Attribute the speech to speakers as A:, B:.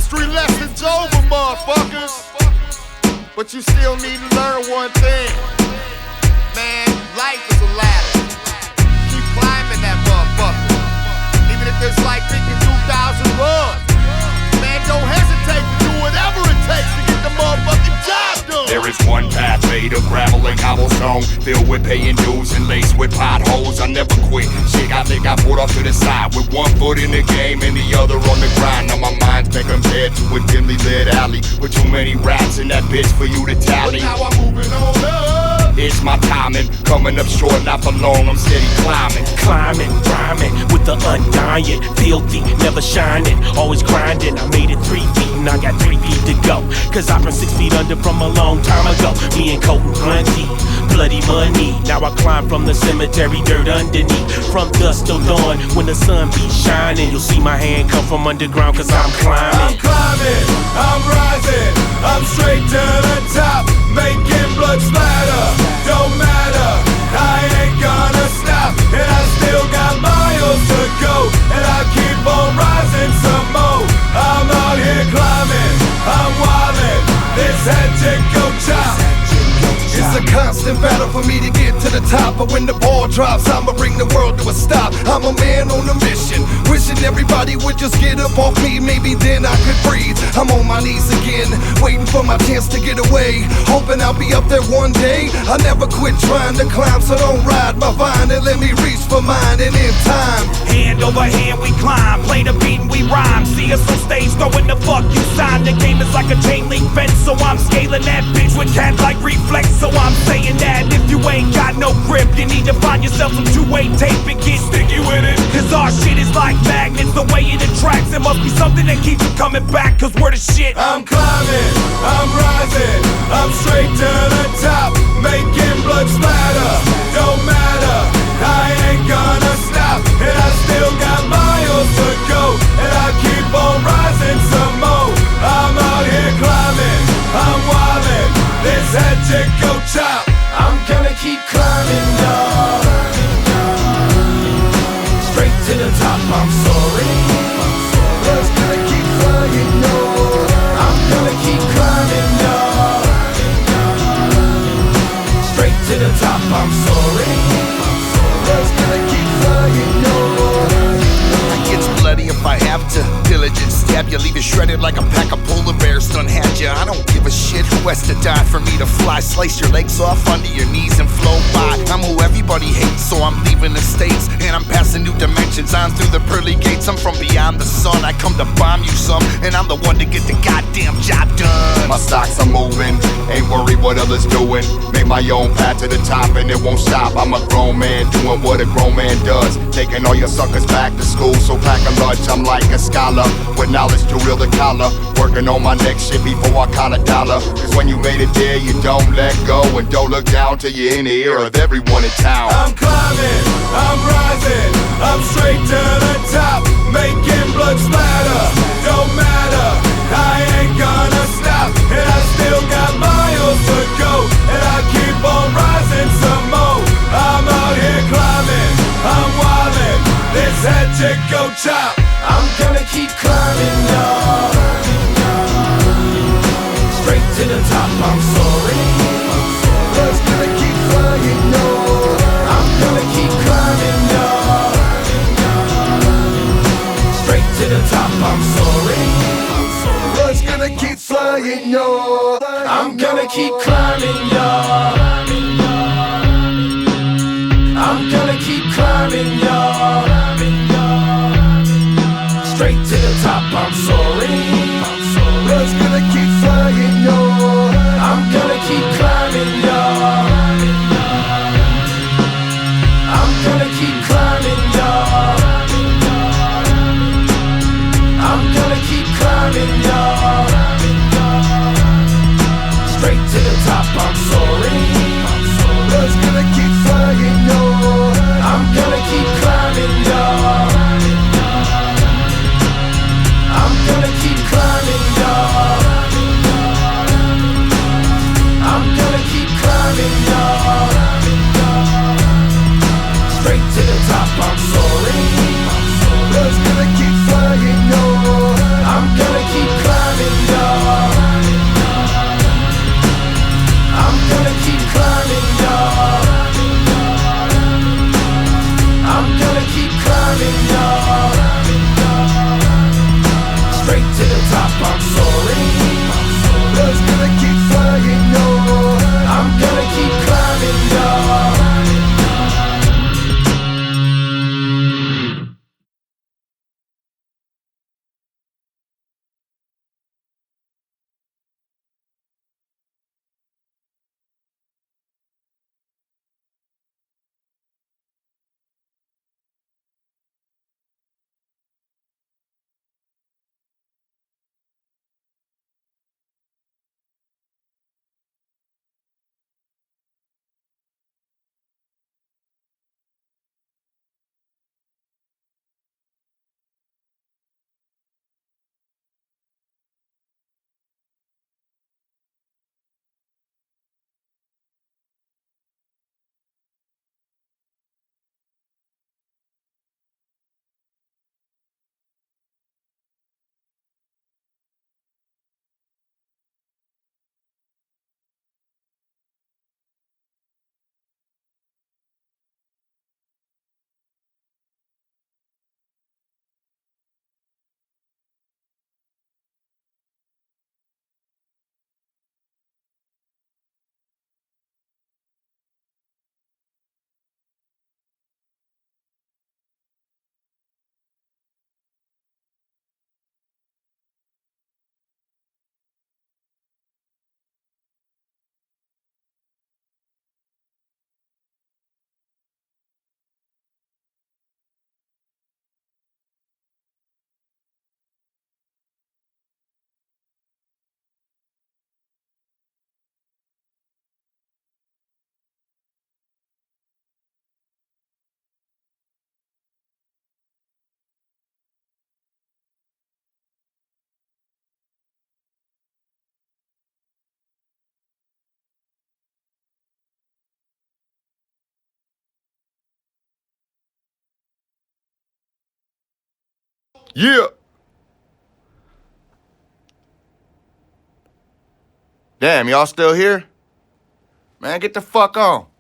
A: History lessons over, motherfuckers. But you still need to learn one thing. Man, life is a ladder. Keep climbing that motherfucker. Even if it's like picking 2,000 runs. Man, don't hesitate to do whatever it takes to get the motherfucking job done.
B: There is one path made of gravel and cobblestone, filled with paying dues and laced with potholes. I never quit. Shit, I think I put off to the side with one foot in the game and the other on the grind. Now my mind's been compared to a dimly lit alley with too many rats in that bitch for you to tally.
A: But now I'm moving on up.
B: It's my timing, coming up short, not for long. I'm steady climbing,
C: rhyming with the undying, filthy, never shining, always grinding. I made it 3 feet and I got 3 feet to go. Cause I've been 6 feet under from a long time ago. Me and Colton Grundy, bloody money. Now I climb from the cemetery, dirt underneath. From dusk till dawn, when the sun be shining, you'll see my hand come from underground cause I'm climbing.
D: I'm climbing, I'm rising, I'm straight to the top, making blood splatter. Don't matter, I ain't gonna stop, and I still got miles to go, and I keep on rising some more. I'm out here climbing, I'm wildin', this head chick go chop.
E: It's a constant battle for me to get to the top, but when the ball drops, I'ma bring the world to a stop. I'm a man on a mission, wishing everybody would just get up off me, maybe then I could breathe. I'm on my knees again, waiting for my chance to get away, hoping I'll be up there one day. I never quit trying to climb, so don't ride my vine and let me reach for mine. And in time,
C: hand over hand we climb, play the beat and we rhyme. See us on stage throwing the fuck you sign. The game is like a chain link fence, so I'm scaling that bitch with cat-like reflex. So I'm saying that if you ain't got no grip, you need to find yourself some two-way tape and get sticky with it. Cause our shit is like magnets, the way it attracts. It must be something that keeps you coming back, cause we're the shit.
D: I'm climbing, I'm rising, I'm straight to the top, making blood splatter. Don't matter, I ain't gonna stop, and I still got miles to go, and I keep on rising some more. I'm out here climbing, I'm wildin', this head chick go chop. I'm gonna keep climbing, y'all. Straight to the top, I'm soaring. Just gonna keep flying, no. I'm gonna keep climbing, y'all. Straight to the top, I'm soaring. Just gonna keep flying, no.
E: it gets bloody if I have to. Diligent stab you, leave you shredded like a pack of polar bears done had ya. I don't give a shit who has to die for me to fly. Slice your legs off under your knees and flow by. I'm who everybody hates, so I'm leaving the States, and I'm passing new dimensions on through the pearly gates. I'm from beyond the sun, I come to bomb you some, and I'm the one to get the goddamn job done.
B: my stocks are moving, ain't worried what others doing. Make my own path to the top and it won't stop. I'm a grown man doing what a grown man does, taking all your suckers back to school, so pack a lunch. I'm like a scholar with knowledge to reel the collar, working on my next shit before I count a dollar. Cause when you made it there, you don't let go, and don't look down till you're in the ear of everyone in town.
D: I'm climbing, I'm rising, I'm straight to the top, making blood splatter. Don't matter, I ain't gonna stop, and I still got miles to go, and I keep on rising some more. I'm out here climbing, I'm wildin', this head chick go chop. I'm gonna keep climbing, y'all. Straight to the top, I'm soaring. Just gonna keep flying, no. I'm gonna keep climbing, y'all. Straight to the top, I'm soaring. Just gonna keep flying, no. I'm gonna keep climbing, y'all. I'm gonna keep climbing, y'all. Straight to the top, I'm soaring. Just gonna keep flying, no. I'm gonna keep climbing, y'all. I'm gonna keep climbing, y'all. I'm gonna keep climbing, y'all. Straight to the top, I'm soaring. Just gonna keep flying, no. I'm gonna keep climbing, y'all. I'm gonna
A: Yeah. Damn, y'all still here? Man, get the fuck on.